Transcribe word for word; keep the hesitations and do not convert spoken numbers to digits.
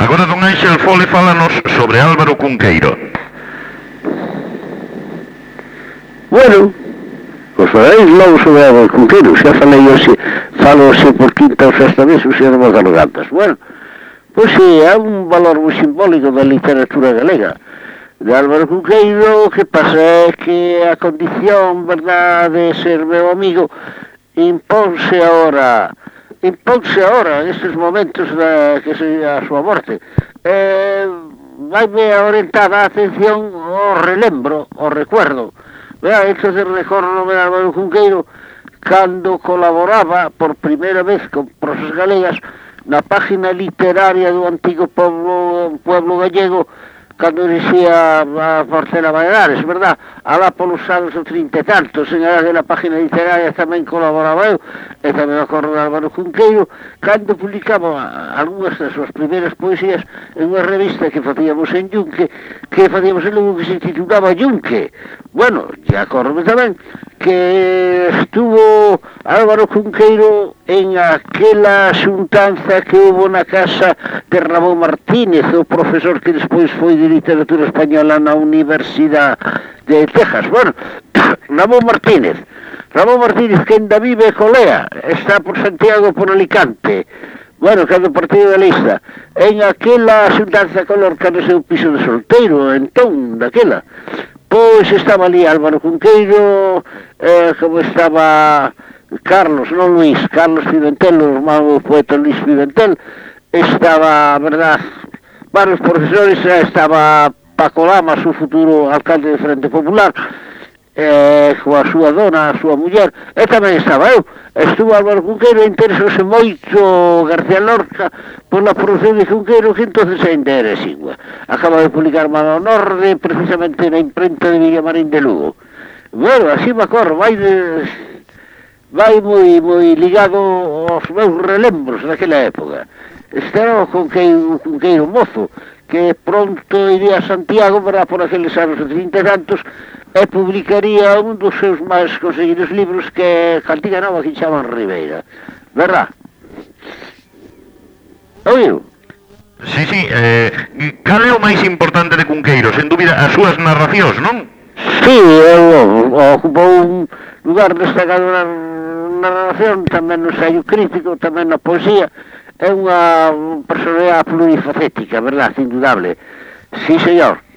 Agora don Ángel Fole fálanos sobre Álvaro Cunqueiro. Bueno, os faláis logo sobre Álvaro Cunqueiro, xa falei hoxe, falo hoxe por quinta ou sexta vez, o xe de vos arrogantes. Bueno, pois si, é un valor moi simbólico da literatura galega. De Álvaro Cunqueiro, o que pasa é que a condición, verdad, de ser meu amigo, impónse ahora, impónse ahora, nestes momentos da, que sería a súa morte. Eh, vaime a orientar a atención ao relembro, ao recuerdo. Vea, entonces recordo de Álvaro Cunqueiro cando colaboraba por primeira vez con Prosas Galegas na página literaria do antigo pueblo, pueblo gallego, cando dirixía a Portela Baleares, verdad? Alá polos anos do trinta e tantos, en aquela página literaria tamén colaboraba eu, e tamén me acordo de Álvaro Cunqueiro, cando publicaba algunhas das súas primeiras poesías en unha revista que facíamos en Yunque, que facíamos en Lugo, que se titulaba Yunque. Bueno, e acordo tamén que estuvo Álvaro Cunqueiro en aquela xuntanza que hubo na casa de Ramón Martínez, o profesor que despois foi de literatura española na Universidade de Texas. Bueno, Ramón Martínez, Ramón Martínez que ainda vive colea, está por Santiago, por Alicante. Bueno, cando partido da lista, en aquela xuntanza con Lorca no seu piso de solteiro, entón, daquela. Pois estaba ali Álvaro Cunqueiro, eh, como estaba Carlos, non Luís, Carlos Pimentel, o irmão do poeta Luís Pimentel, estaba, verdad, varios profesores, estaba Paco Lama, o futuro alcalde de Frente Popular, eh, coa súa dona, a súa muller, e tamén estaba eu. Estuvo Álvaro Cunqueiro e interesouse moito García Lorca pola produción de Cunqueiro, que entonces ainda era exigua. Acaba de publicar Mano Norde, precisamente na imprenta de Villamarín de Lugo. Bueno, así me acordo, vai de... vai moi, moi ligado aos meus relembros daquela época. Este era o Cunqueiro, Cunqueiro mozo, que pronto iría a Santiago, para por aqueles anos de trinta e tantos, e publicaría un dos seus máis conseguidos libros, que é Cantiga Nova, que chaman Ribeira. Verdad? Oído? Sí, sí, eh, cal é o máis importante de Cunqueiro? Sen dúbida, as súas narracións, non? Sí, eu, ocupou un lugar destacado na narración, tamén no ensaio crítico, tamén na poesía. É unha personalidade plurifacética, verdad, indudable. Sí, señor.